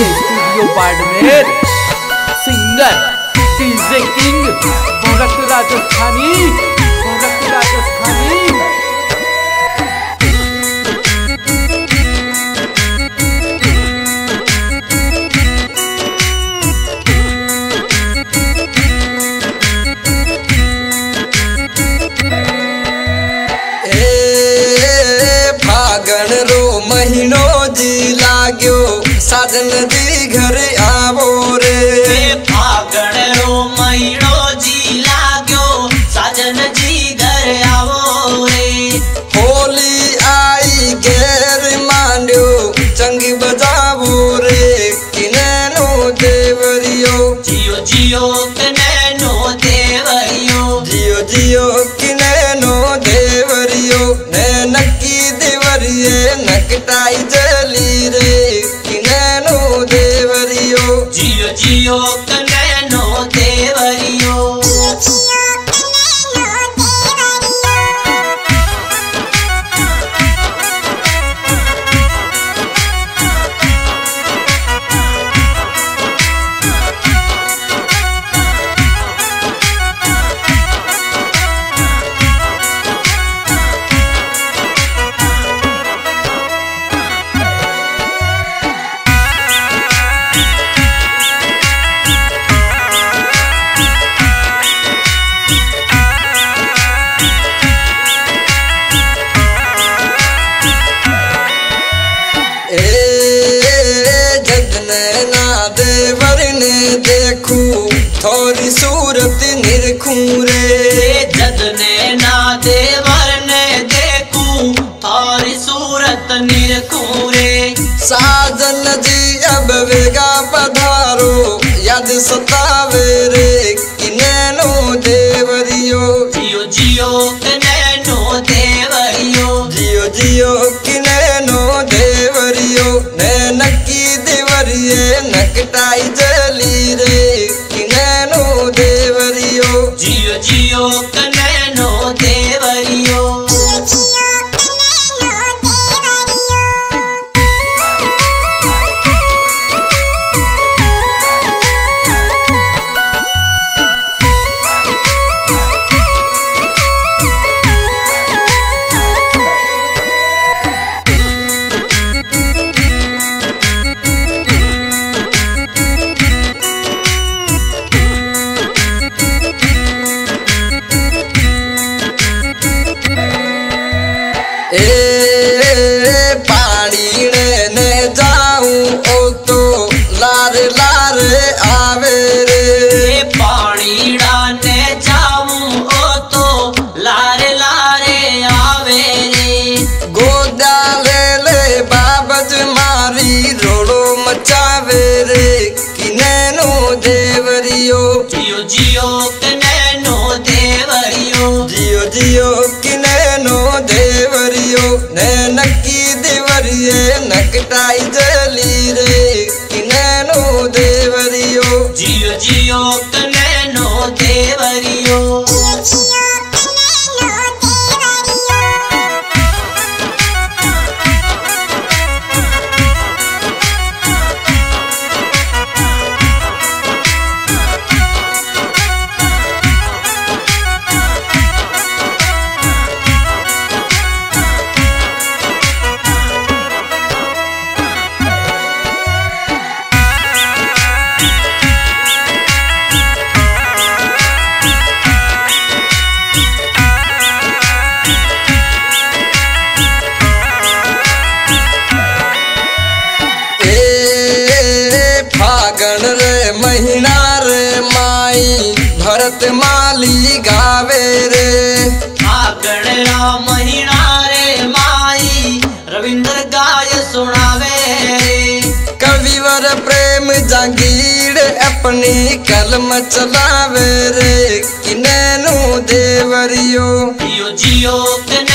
ये studio Barmer. Singer DJ king Bharat Rajasthani, Bharat Rajasthani. फागण रो महीनो जी लाग्यो, साजन जी घर आवो रे। फागण रो महीनो जी लाग्यो, साजन जी घर आवो रे। होली आई घेर मांड्यो, चंगी बजावो रे। किनैनो देवरियो, जियो जियो किनैनो देवरियो, जियो जियो किनैनो देवरियो। नैनकी देवरिये नकटाई जली रे, किनैनो देवरियो। जियो जियो किनैनो देवरियो। देखू थोड़ी सूरत निरखूं रे। जद नैना देवर ने देखू, थारी सूरत निरखूं रे। साजन जी अब वेगा पधारो, याद सतावे रे। किनैनो देवरियो, जियो जियो किनैनो देवरियो, जियो जियो किनैनो देवरियो। नैनकी देवरिये नकटाई जली रे, किनैनो देवरियो। जियो जियो किनैनो देवरियो। पानी ने जाऊं ओ तो लार लार आवे रे। पानी डाने जाऊं ओ तो लारे लारे आवे रे। गोदा ले ले बाबज मारी रोड़ो मचावे रे। किनैनो देवरियो, जियो जियो किनैनो देवरियो, जियो जियो किनैनो देवरियो। नैनकी देवरिये नकटाई जली रे, किनैनो देवरियो। जियो जियो किनैनो देवरियो। फागण रे महीना रे माई, भरत माली गावे रे। फागण रा महीना रे माई, रविंद्र गाय सुनावे रे। कविवर प्रेम जागीर अपनी कलम चलावे रे। किनैनो देवरियो, जियो जियो